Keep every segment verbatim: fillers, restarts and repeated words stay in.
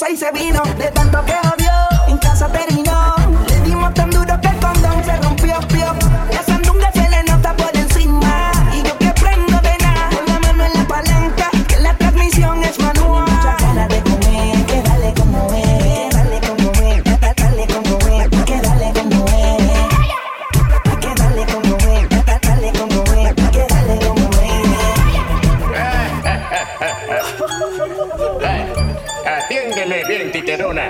cosa y se vino. De tanto que odió, en casa terminó. Le dimos tan duro que el condón se rompió, pio. La sandunga se le nota por encima. Y yo que prendo de nada, con la mano en la palanca, que la transmisión es manual. Mucha cara de comer, que dale como es, dale como es, dale como es, que dale como es, que dale como es, dale como es, que dale como es. Atiéndele bien, titerona.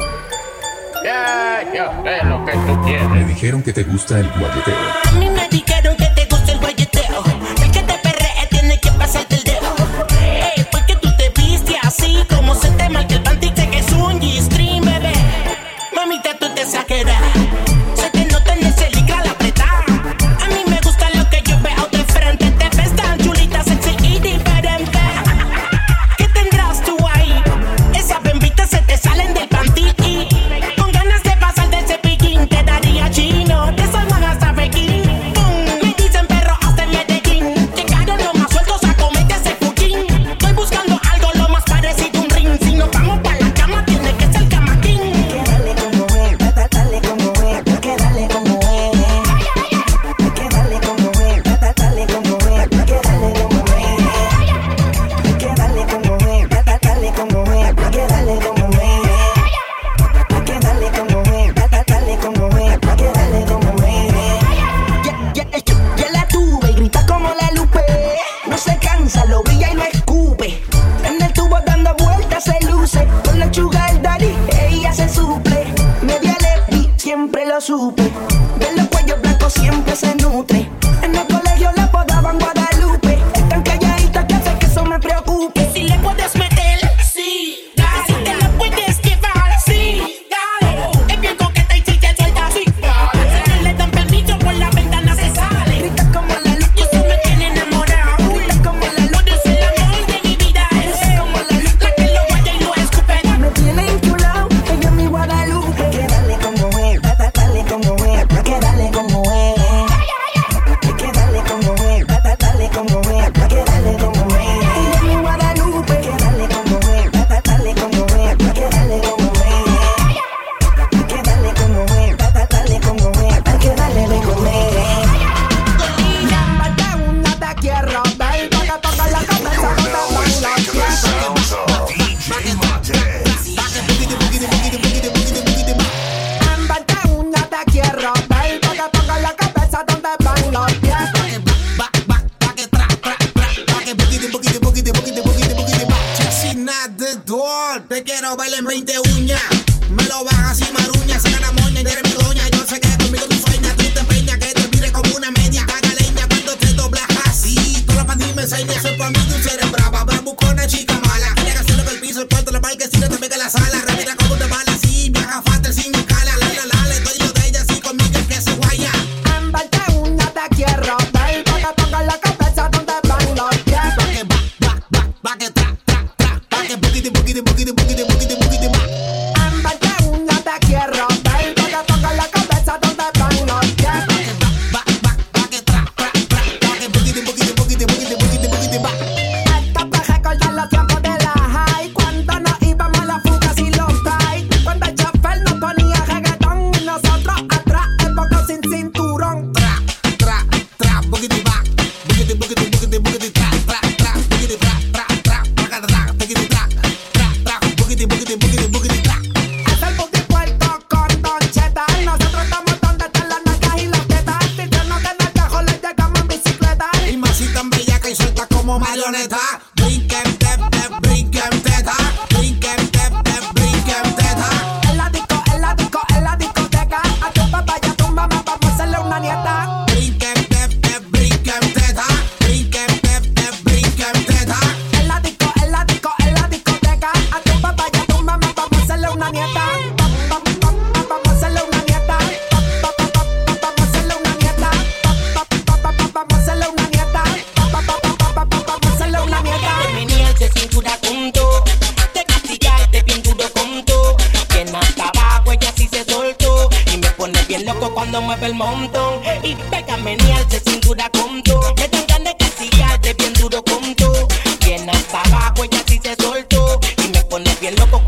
Ya, yo sé lo que tú quieres. Me dijeron que te gusta el guayeteo. A mí me dijeron que te gusta el guayeteo. El que te perree tiene que pasarte el dedo. Ey, ¿por qué tú te viste así? Como se te marca el panty que es un G-string, bebé. Mamita, tú te exageras. Se te nota en ese licra la apretada. A mí me gusta lo que yo veo de frente. Te ves tan chulita, sexy y diferente. ¿Qué tendrás tú ahí? Esas bembitas se te salen del panty. Con ganas de pasar del cepillín, te daría chino. Te salvan hasta Pekín. Me dicen perro hasta en Medellín. Llegaron los más sueltos a comerte ese fujín. Estoy buscando algo lo más parecido a un ring. Si nos vamos pa' la cama, tiene que ser camaquín. que dale como es, dale como es, que dale como es, que dale como es, dale como es, que dale como es, que dale como es, dale como es, que dale como es, que dale como es, dale como es, que dale como es. Ya, ya, ya la tuve y grita como la Lupe. No se cansa, lo brilla y lo escupe. En el tubo dando vueltas se luce. Con la sugar daddy, ella se suple. Media lepi, siempre lo supe. De los cuellos blancos siempre se nutre. En el colegio la apodaban Guadalupe. Es tan calladita que hace que eso me preocupe. Si le puedes meter, sí, dale. Si te la puedes llevar, sí, dale. Es bien coqueta y si te suelta, sí, dale. Si le dan permiso por la ventana se sale. Grita como la Lupe. Y eso me tiene enamorado. Grita como la Lupe. Por eso el amor de mi vida es Como la Lupe. la que lo guaya y lo escupe. Me tiene enchulado, ella es mi Guadalupe. Que dale como es, dale como es, que dale como es, que dale como es, dale como es, que dale como es. Ella es mi Guadalupe. Que dale como es, dale como es, que dale como es, que dale como es, dale como es, que dale de comer. Llámate una te quiero ver, para tocar la cabeza con la mano. Ámbate una te quiero ver, para tocar la cabeza donde van los pies. Te quiero bailar en veinte uñas. Me lo bajas y maruñas. Saca la moña y eres mi doña. Yo sé que conmigo tú sueñas. Tú te empeñas que te mire como una media. Caga leña cuando te doblas así. Todas las pandillas me enseñan. Eso para mí tú eres brava. Bravucona, chica mala. Que hagas lo que el piso, el cuarto, la marquesina, te pega la sala. Repita como te bala así. Viaja fácil sin escala. La, la, la, le doy lo de ella así conmigo es que se guaya. Ámbate una te quiero ver, para tocar la cabeza donde van los pies. Pa' que va, va, va, va que tra, tra, tra. Pa' que buquiti, buquiti, buquiti, buquiti, buquiti, buquiti, va. Ámbate una te quiero ver, para tocar la cabeza donde van los pies. Pa' que va, va, va, va que tra, tra, tra. Pa' que buquiti, buquiti, buquiti, buquiti, buquiti, buquiti, va. Esto para recordar los tiempos de la high, cuando nos íbamos a la fuga sin los ties. Cuando el chofer nos ponía reggaetón y nosotros atrás el poco sin cinturón. Tra, tra, tra, buquiti, va. Buquiti, buquiti, buquiti, buquiti, tra, tra, tra. Buquiti, tra, tra, tra. Pa' que tra, buquiti, tra, tra, tra. Buquiti, buquiti, buquiti, buquiti, tra. Es el booty puerto con Don Cheta. Nosotros estamos donde están las nalgas y las tetas. Tirarnos de nalgajo le llegamos en bicicleta. Y más si tan bellaca y suelta como marioneta. Brinquen, tep, tep, brinquen, teta. Brinquen, tep, tep, brinquen, teta. En la disco, en la disco, en la discoteca. A tu papá y a tu mamá vamos a hacerle una nieta. Brinquen, tep, tep, brinquen, teta. Brinquen, tep, tep, brinquen, teta. En la disco, en la disco, en la discoteca. A tu papá y a tu mamá vamos a hacerle una nieta. Vamos a hacerle una nieta. Vamos a hacerle una nieta. Vamos a hacerle una nieta. Vamos a hacerle una nieta. Terminé de cintura junto. Te castigaste bien duro junto. Bien hasta abajo ella sí se soltó. Y me pone bien loco cuando mueve el montón. Y pégame ni al de cintura junto. Me dan ganas de castigarte bien duro junto. Bien hasta abajo ella sí se soltó. Y me pone bien loco cuando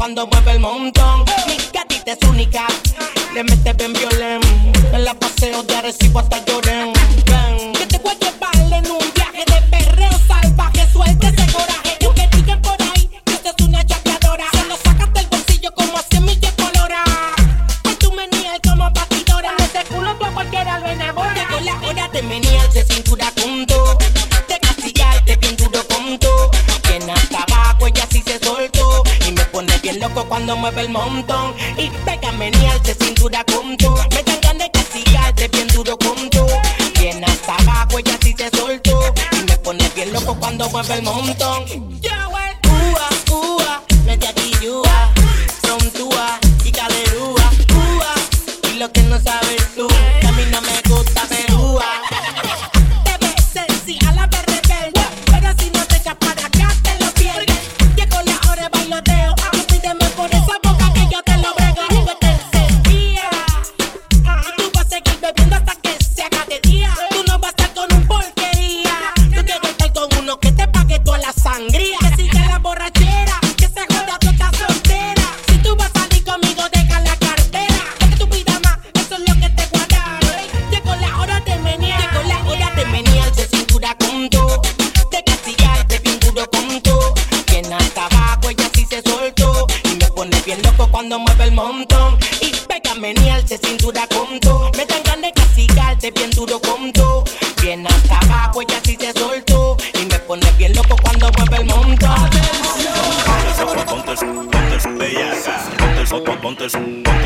cuando mueve el montón. Mi gatita es única, le mete bien violento. En la paseo de Arecibo hasta Lloren. Ven, que te voy a llevar en un viaje de perreo salvaje. Suelte ese coraje, y que digan por ahí que esta es una chapeadora. Se lo sacas del bolsillo como a cien millas por hora. Y tú menial como batidora. Ese culo tú a cualquiera lo enamora. Llegó la hora de menial de cintura junto, de castigarte bien duro junto. Bien hasta abajo ella sí se soltó y me pone bien loco cuando mueve el montón. Y pega menial de cintura junto, me dan ganas de castigarte bien duro junto. Bien hasta abajo ella sí se soltó y me pone bien loco cuando mueve el montón. Ua, ua, media tillúa, son túa y calerúa. Ua, y lo que no sabes tú, que a mí no me gusta perúa. Te ves sexy a la vez rebelde, pero si no te echas para acá te lo pierdes. Llegó la hora de bailoteo, ah, pídeme por esa boca que yo te lo brego. Digo te encendía, y tú vas a seguir bebiendo hasta que se haga de día. Tú no vas a estar con un porquería, yo quiero estar con uno que te pague toda la sangría. Que siga la borrachera, que se joda tú estás soltera. Si tú vas a salir conmigo deja la cartera, porque tu vida más, eso es lo que te guardaron. Llegó la hora de menear, llegó la hora de menear de cintura junto, de castigarte bien duro junto. Bien hasta abajo ella sí se soltó y me pone bien loco cuando mueve el montón. Y pega menear de cintura junto, me dan ganas de castigarte bien duro junto. Bien hasta abajo ella sí se soltó y me pone bien loco cuando mueve el montón. Ponte, ponte, bellaca, ponte, ponte, ponte,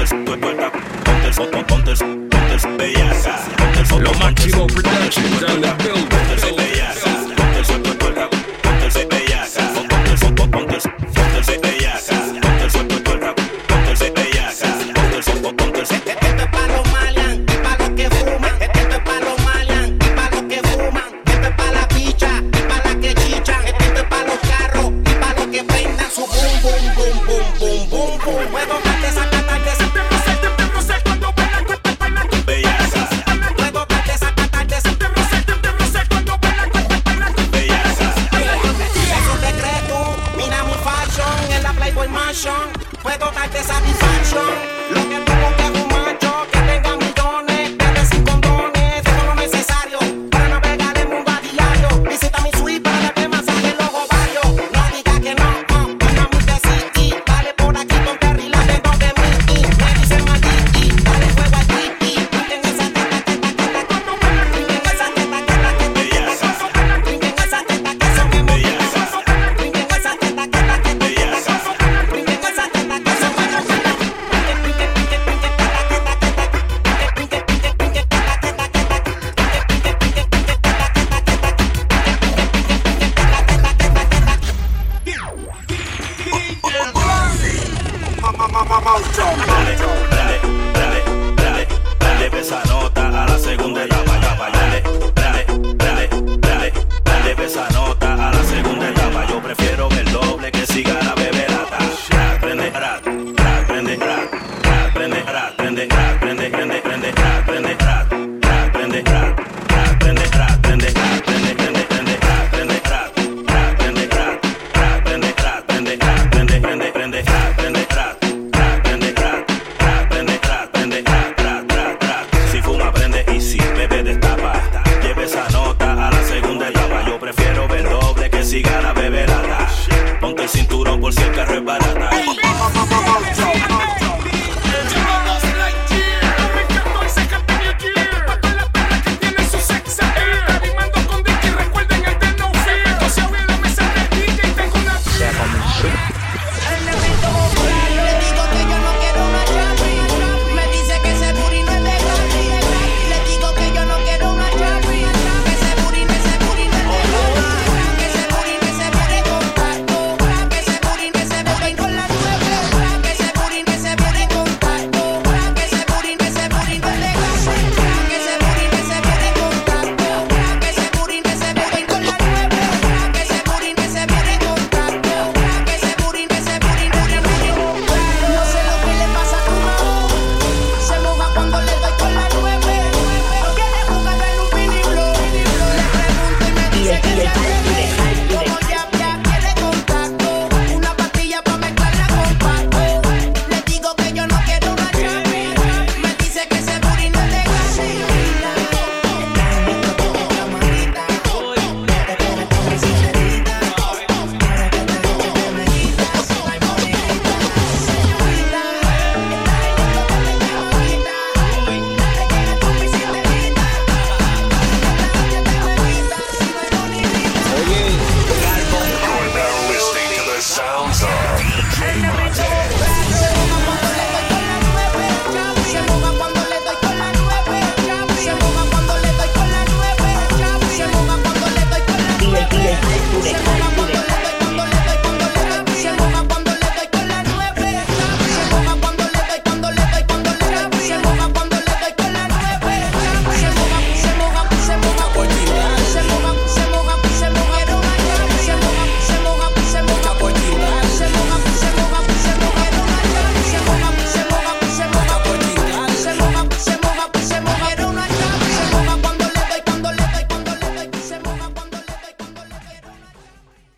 ponte, ponte, ponte, ponte, bellaca. Lo máximo productions on the